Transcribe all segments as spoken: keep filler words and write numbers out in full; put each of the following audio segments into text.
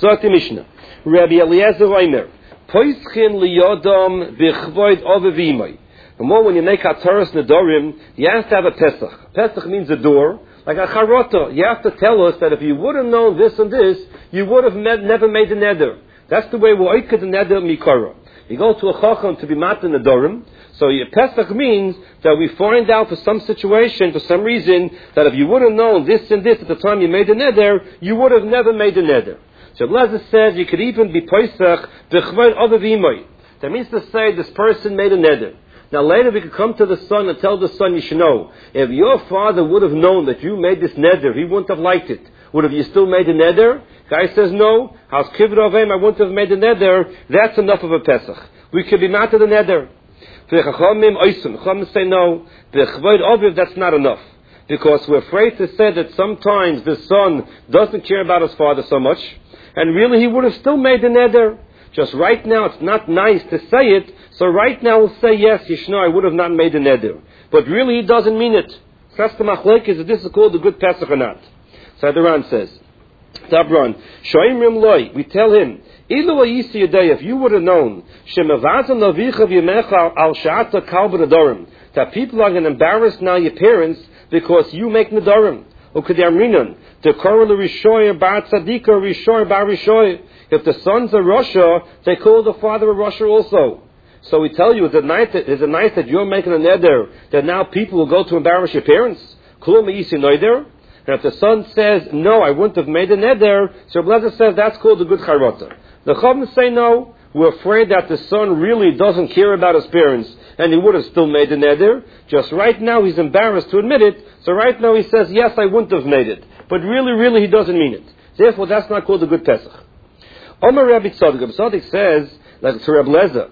So the Mishnah. Rabbi Eliezer Omer. Poischin liyodom b'chvoid ovevimai. The more when you make Hataras Nedarim, you have to have a Pesach. Pesach means a door, like a Charota. You have to tell us that if you would have known this and this, you would have med- never made the Neder. That's the way we oikad the Neder mikara. You go to a Chacham to be Matan Nedarim, so your Pesach means that we find out for some situation, for some reason, that if you would have known this and this at the time you made the Neder, you would have never made the Neder. So Blazer says you could even be Pesach b'chvoid ovevimai. That means to say this person made a Neder. Now later we could come to the son and tell the son, you should know, if your father would have known that you made this neder, he wouldn't have liked it. Would have you still made the neder? Guy says no. How's kivud avim? I wouldn't have made the neder. That's enough of a Pesach. We could be mad to the neder. The Chachamim oisim. Chachamim say no. The chavoid aviv, that's not enough. Because we're afraid to say that sometimes the son doesn't care about his father so much, and really he would have still made the neder. Just right now, it's not nice to say it, so right now we'll say, yes, Yishno, I would have not made the neder. But really he doesn't mean it. So that's the machlek, is that this is called a good Pesach or not. So the Ran says, Dabron, Shoimrim loy, we tell him, Ilu ayisi yadei, if you would have known, Shemavazam navicha v'yemecha al sha'ata kal b'nedarim, that people are going to embarrass now your parents because you make nedarim. Ukadamrinan, the korah l'rishoy bar tzadika rishoy bar rishoy. If the sons are Russia, they call the father of Russia also. So we tell you, is it nice that, is it nice that you're making a neder that now people will go to embarrass your parents? Kulum yisi noider. And if the son says, no, I wouldn't have made a neder, so Blazer says that's called a good charota. The Chachamim say no. We're afraid that the son really doesn't care about his parents, and he would have still made the neder. Just right now he's embarrassed to admit it, so right now he says, yes, I wouldn't have made it. But really, really he doesn't mean it. Therefore, that's not called a good Pesach. Omer Rabbi Tzadok, Rabbi Tzadok says, like to Rabbi Lezer,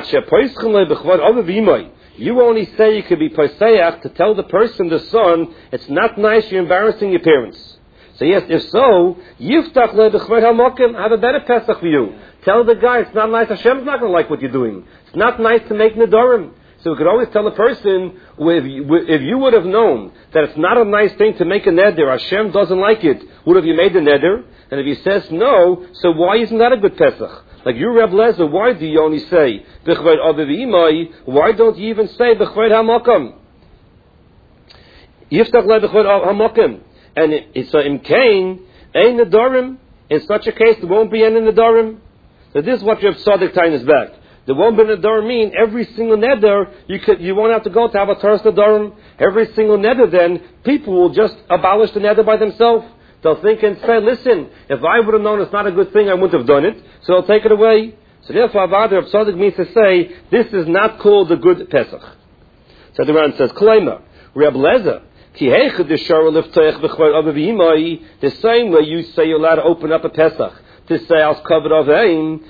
you only say you could be Pesach to tell the person, the son, it's not nice you're embarrassing your parents. So yes, if so, Yiftach le b'chvoid hamokim, have a better Pesach for you. Tell the guy, it's not nice, Hashem's not going to like what you're doing. It's not nice to make nedarim. So we could always tell a person, if you, if you would have known that it's not a nice thing to make a neder, Hashem doesn't like it, would have you made the neder? And if he says no, so why isn't that a good Pesach? Like you, Reb Lezer, why do you only say b'chvoid aviv imai? Why don't you even say b'chvoid hamakam? Yiftach le b'chvoid hamakam. And it's a imkain, ein nedarim. In such a case, there won't be any nedarim. So this is what Reb Tzadok tying is back. There won't be neder mean every single neder you could you won't have to go to have a Taras Nedarim. Every single neder then people will just abolish the neder by themselves. They'll think and say, listen, if I would have known it's not a good thing, I wouldn't have done it. So they'll take it away. So therefore, Avad Reb Tzadok means to say this is not called a good Pesach. So the Ran says, Klema, Reb Lezer, the same way you say you're allowed to open up a Pesach to say I was covered of aim,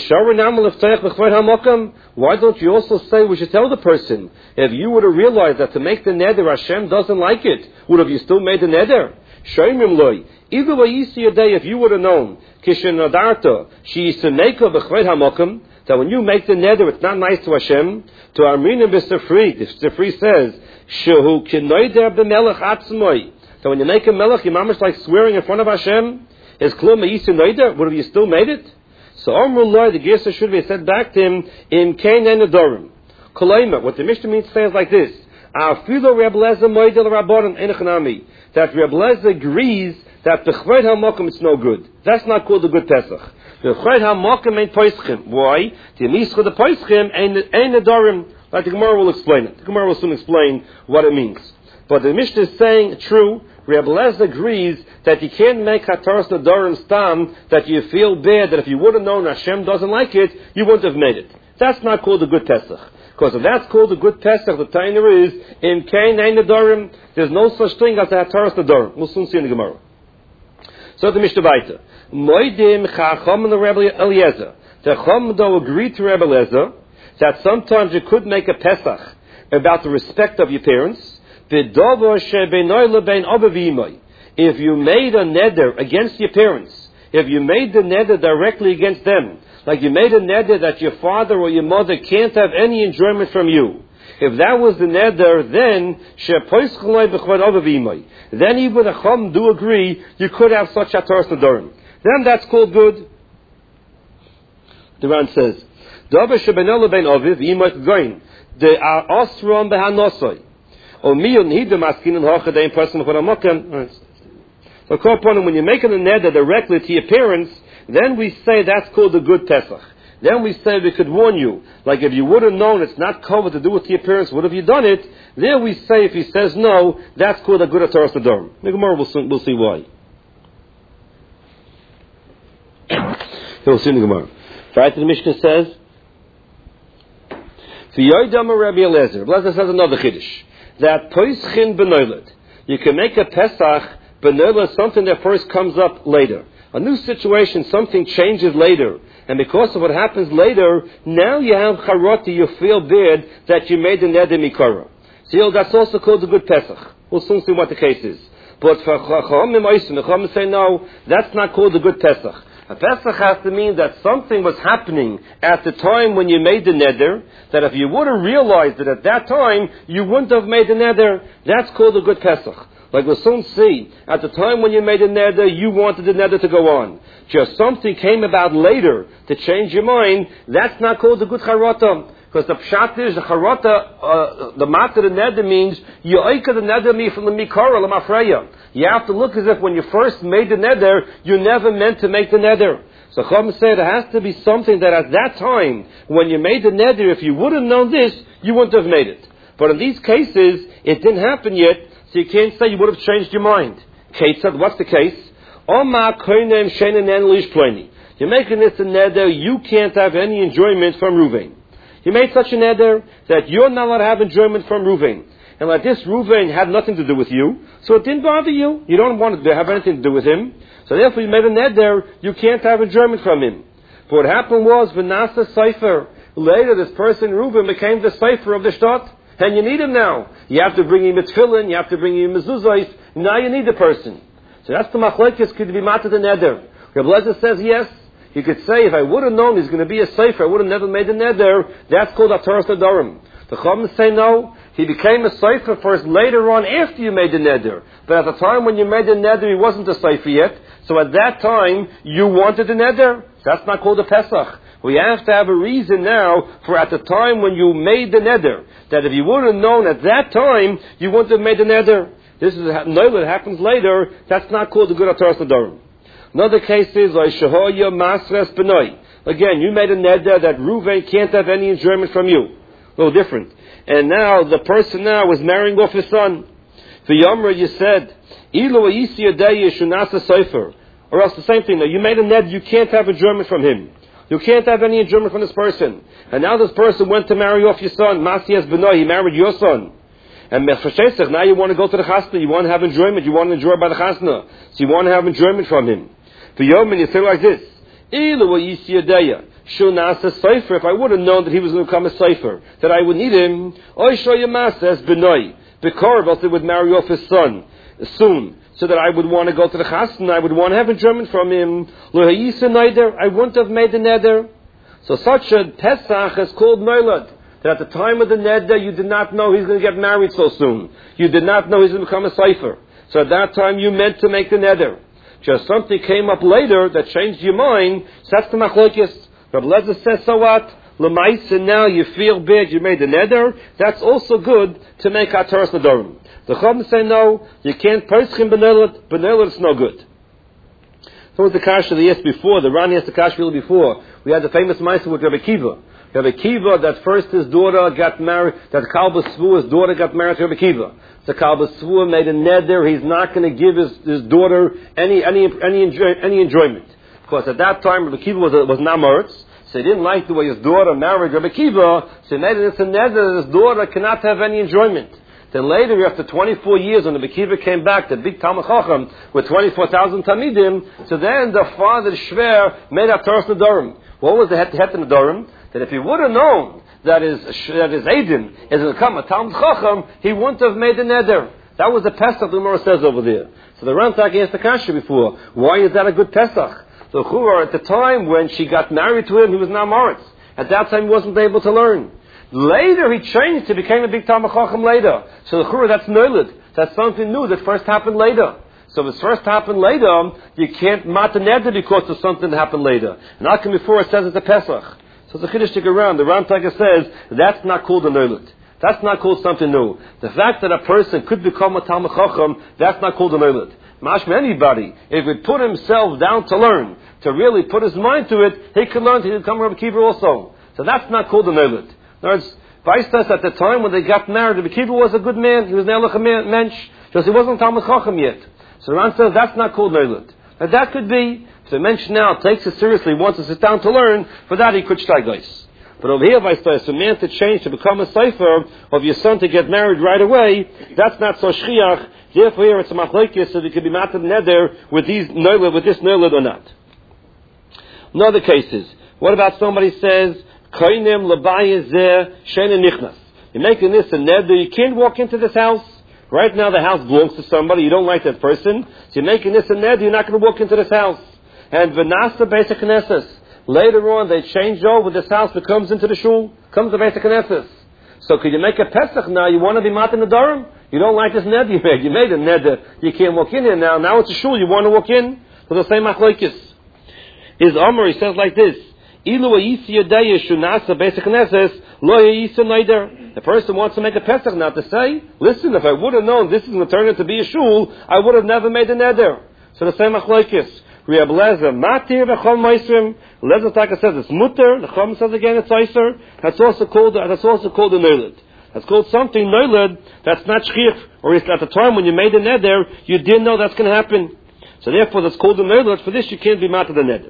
why don't you also say we should tell the person, if you would have realized that to make the neder Hashem doesn't like it, would have you still made the neder? Shoymim loy, either way you see a day, if you would have known, kishenadarta, she is that when you make the neder, it's not nice to Hashem. To Arminim b'Sifri, the Sifri says, shehu kinoider b'melech atzmoi. So when you make a melech, you're almost like swearing in front of Hashem. Is klum ma'isi noider? Would have you still made it? So Amrul Loi, the Gersa should be said back to him in Kain and Adorim. Kolaima, what the Mishnah means says like this: Afilo Reb Lezer moidel rabbanon enechanami. That Reb Lezer agrees that the chved hamakom it's no good. That's not called a good Pesach. The chved hamakom ain't poischim. Why? The mischa the poischim ain't ain't Adorim. Like the Gemara will explain it. The Gemara will soon explain what it means. But the Mishnah is saying true. Reb Lezer agrees that you can't make Hataras Nedarim stam, that you feel bad, that if you would have known Hashem doesn't like it, you wouldn't have made it. That's not called a good Pesach. Because if that's called a good Pesach, the Tainer is, in Kain Ein Nedarim, there's no such thing as a Hataras Nedarim. We'll soon see in the Gemara. So the Mishnah Baita. Moedim Chacham and Reb Eliezer. The Chacham though agreed to Reb Eliezer that sometimes you could make a Pesach about the respect of your parents. If you made a neder against your parents, if you made the neder directly against them, like you made a neder that your father or your mother can't have any enjoyment from you, if that was the neder, then then even the Chum do agree you could have such a Hataras Nedarim. Then that's called good. The Ran says, Davar shebenelo ben aviv imot goin. The asron behanosoi. O miyun hidem askinin hachadein person for a mokem. So, when you're making a neder directly to your parents, then we say that's called a good Pesach. Then we say we could warn you. Like if you would have known it's not covered to do with your parents, would have you done it? There we say if he says no, that's called a good Ataras Nedarim. The Gemara will we'll see why. We'll see in the Gemara. Right, the Mishnah says, V'yoydam Rabbi Eliezer. Rabbi Eliezer says another chiddush that Poischin b'noiled. You can make a Pesach b'noiled, something that first comes up later. A new situation, something changes later. And because of what happens later, now you have charoti, you feel bad that you made the neder mikara. So that's also called a good Pesach. We'll soon see what the case is. But for Chachamim Oisim, the Chachamim say no, that's not called a good Pesach. A Pesach has to mean that something was happening at the time when you made the neder, that if you would have realized it at that time, you wouldn't have made the neder. That's called a good Pesach. Like we'll soon see, at the time when you made a neder, you wanted the neder to go on. Just something came about later to change your mind, that's not called a good charata. Because the pshat is, the charata, uh, the matter the neder means, you oika the neder me from the mikara, the mafreya. You have to look as if when you first made the neder, you never meant to make the neder. So Chacham said there has to be something that at that time, when you made the neder, if you would have known this, you wouldn't have made it. But in these cases, it didn't happen yet, so you can't say you would have changed your mind. Ketzad, what's the case? You're making this a neder, you can't have any enjoyment from Ruvain. You made such a neder that you're not allowed to have enjoyment from Ruvain. And like this, Ruvain had nothing to do with you, so it didn't bother you. You don't want to have anything to do with him. So therefore you made a neder, you can't have enjoyment from him. But what happened was, V'nasa Seifer, later this person, Ruvain, became the Seifer of the Shtot. And you need him now. You have to bring him a tefillin, you have to bring him a mezuzos. Now you need the person. So that's the machlekes could be matzah the neder. Rabbi Eliezer says yes. You could say if I would have known he's going to be a sefer, I would have never made the neder. That's called Ataras Nedarim. The Chachamim say no. He became a sefer first later on after you made the neder. But at the time when you made the neder, he wasn't a sefer yet. So at that time you wanted the neder. That's not called a Pesach. We have to have a reason now for at the time when you made the neder, that if you would have known at that time, you wouldn't have made the neder. This is no, that happens later. That's not called the good Ataras Nedarim. Another case is Shahoya Masres Benoi. Again, you made a neder that Ruvain can't have any enjoyment from you. A little different. And now the person now is marrying off his son. For Yomra, you said, Ilu Ayisi Adaya Shunasa Sefer. Or else the same thing. Now, you made a neder, you can't have enjoyment from him. You can't have any enjoyment from this person. And now this person went to marry off your son. Masiyas Benoi, he married your son. And now you want to go to the chasna, you want to have enjoyment, you want to enjoy by the chasna. So you want to have enjoyment from him. For Yom, you say like this, if I would have known that he was going to become a sefer, that I would need him, Bekorv would marry off his son soon, so that I would want to go to the chasna, I would want to have enjoyment from him. I wouldn't have made the neder. So such a Pesach is called Meilad. That at the time of the neder, you did not know he's going to get married so soon. You did not know he's going to become a sefer. So at that time, you meant to make the neder. Just something came up later that changed your mind. So that's the machlokes. Rabbi Eliezer says, so what? L'maisa, now you feel bad, you made the neder. That's also good to make Ataras Nedarim. The Chachamim say no, you can't Poischin b'noiled. B'noiled is no good. So was the kasha they asked before, the Rani asked the kasha before. We had the famous Maisa with Rabbi Kiva. Rabbi Kiva, that first his daughter got married, that Kalba Svu, his daughter got married to Rabbi Kiva. So Kalba Svu made a neder, he's not going to give his, his daughter any any any, enjoy, any enjoyment. Because at that time Rabbi Kiva was, was Namoritz, so he didn't like the way his daughter married Rabbi Kiva, so he made it a neder that his daughter cannot have any enjoyment. Then later, after twenty-four years, when the Bekiva came back, the big Talmud Chacham, with twenty-four thousand Talmidim, so then the father, the Shver, made Ataras Nedarim. What was the Het Nedarim? That if he would have known that his, that his Aiden is going to become a Talmud Chacham, he wouldn't have made the neder. That was the Pesach the Gemara says over there. So the Rantak asked the kasha before, why is that a good Pesach? So Chura, at the time when she got married to him, he was now Moritz. At that time, he wasn't able to learn. Later, he changed, he became a big Talmud Chacham later. So the Chura, that's Neulid. That's something new that first happened later. So if it's first happened later, you can't mat the neder because of something that happened later. And how come before it says it's a Pesach? So it's a chiddush to go around. The Ramtaka says that's not called a neulut. That's not called something new. The fact that a person could become a Talmid Chacham, that's not called a neulut. Mashma, anybody, if he put himself down to learn, to really put his mind to it, he could learn to become Rabbi Kiva also. So that's not called a neulut. In other words, Vice says at the time when they got married, Rabbi Kiva was a good man. He was an Eloch mensch. Just he wasn't Talmid Chacham yet. So the Ran says that's not called neulut. But that could be, if the mensch now takes it seriously, wants to sit down to learn, for that he could shtagos. But over here, Vice says, for a man to change, to become a cipher, of your son to get married right away, that's not so shchiach. Therefore here it's a machlokes, so it could be matzah neder with these neulut, with this neulut or not. In other cases, what about somebody says, koinem labayezeh shena nichnas. You're making this a neder, you can't walk into this house. Right now the house belongs to somebody, you don't like that person, so you're making this a neder, you're not going to walk into this house. And v'nasa basic knesses. Later on they change over, this house becomes into the shul, comes the basic knesses. So could you make a Pesach now, you want to be matan nedarim? You don't like this neder you made, you made a neder, you can't walk in here now, now it's a shul, you want to walk in? So the same machlokes. His Omer, he says like this, Ilu ayisi yodaya shunasa basic knesses, lo yayisa neider. The person wants to make a Pesach now to say, listen, if I would have known this is going to turn into be a shul, I would have never made a neder. So the same machlokes. Reb Lezer, matir v'chol moisrim. Lezer Taka says it's mutter. The Chum says again it's oiser. That's also called. That's also called a neulad. That's called something neulad. That's not shchich. Or at the time when you made a neder, you didn't know that's going to happen. So therefore, that's called a neulad. For this, you can't be matir the neder.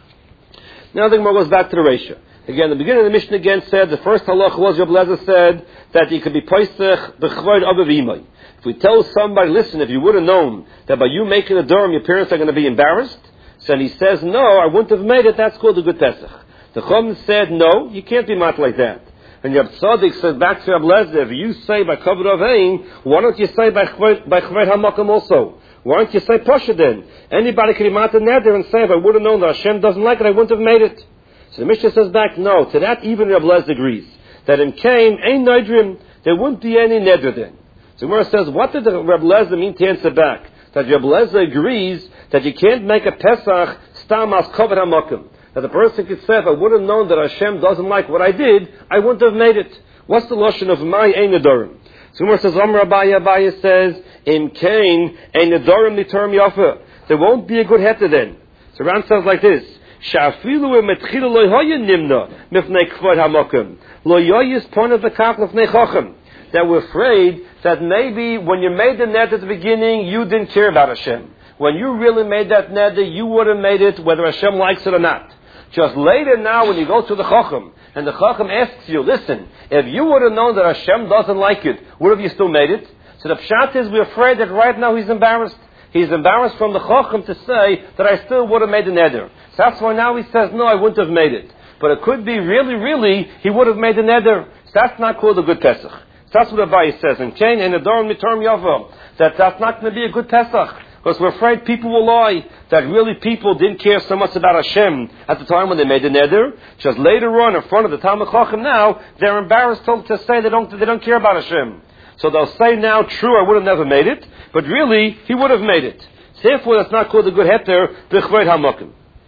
Now the Gemara goes back to the ratio. Again, the beginning of the Mishnah again said the first halach was Reb Lezer said that he could be poisech b'chvoid aviv imay. If we tell somebody, listen, if you would have known that by you making a Durham, your parents are going to be embarrassed, so he says, no, I wouldn't have made it, that's called a good Pesach. The Chum said, no, you can't be mat like that. And Reb Tzaddik said back to Reb Lezer, if you say by Kavod Avein, why don't you say by Chved HaMakom also? Why don't you say Pasha then? Anybody can be mat neder and say, if I would have known that Hashem doesn't like it, I wouldn't have made it. So the Mishnah says back, no, to that even Reb Lezer agrees. That in Cain, ain't nidrim, there wouldn't be any neder then. So Gemara says, what did the Reb Lezer mean to answer back? That Reb Lezer agrees that you can't make a Pesach stam as kavod hamakom. That the person could say, if I would have known that Hashem doesn't like what I did, I wouldn't have made it. What's the lashon of my ein nedarim? So Gemara says, Amar Abaya, Abaya says, in Cain, ein nedarim niterm yafa. There won't be a good heta then. So Ran says like this, Sha'afilu emetchila lo hoya nimna mifnei kavod hamakom. Lo yoyis pona v'kach lefnei chacham. That we're afraid that maybe when you made the net at the beginning, you didn't care about Hashem. When you really made that neder, you would have made it whether Hashem likes it or not. Just later now, when you go to the Chacham, and the Chacham asks you, listen, if you would have known that Hashem doesn't like it, would have you still made it? So the pshat is, we're afraid that right now he's embarrassed. He's embarrassed from the Chacham to say that I still would have made the neder. So that's why now he says, no, I wouldn't have made it. But it could be really, really, he would have made the neder. So that's not called a good Pesach. That's what Abai says. And Cain and Adoram Mitarm Yavo. That that's not going to be a good Pesach. Because we're afraid people will lie. That really people didn't care so much about Hashem at the time when they made the neder. Just later on in front of the Talmid Chacham now, they're embarrassed to, to say they don't, they don't care about Hashem. So they'll say now, true, I would have never made it. But really, he would have made it. So therefore, that's not called a good heter, b'chvod hamakom.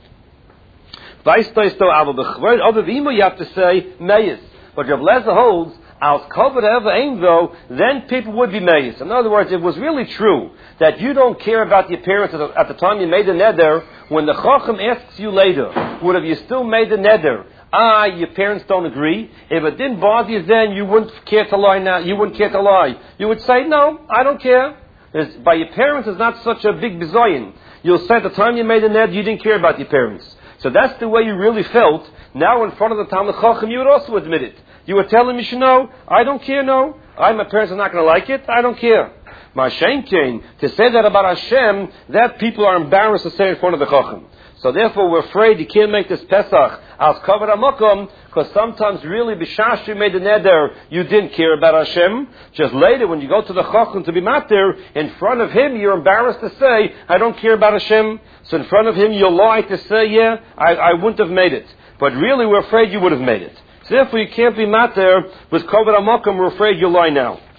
Vaistoisto avo b'chvod aviv imo, you have to say, meyes. But Reb Lezer holds, Al kavod ever ain though, then people would be meyes. In other words, it was really true that you don't care about the appearance at the, at the time you made the neder. When the Chacham asks you later, would have you still made the neder? Ah, your parents don't agree. If it didn't bother you then, you wouldn't care to lie now. You wouldn't care to lie. You would say, no, I don't care. There's, by your parents is not such a big bizoyin. You'll say at the time you made the neder, you didn't care about your parents. So that's the way you really felt. Now in front of the Talmid Chacham, you would also admit it. You were telling me, you know, I don't care, no. I, my parents are not going to like it. I don't care. Ma'ashenkein, to say that about Hashem, that people are embarrassed to say in front of the Chacham. So therefore, we're afraid you can't make this Pesach as kavod hamakom, because sometimes really, b'shash you made the neder, you didn't care about Hashem. Just later, when you go to the Chacham to be matir, in front of him, you're embarrassed to say, I don't care about Hashem. So in front of him, you'll lie to say, yeah, I, I wouldn't have made it. But really, we're afraid you would have made it. So therefore, you can't be matir with kavod hamakom. We're afraid you'll lie now.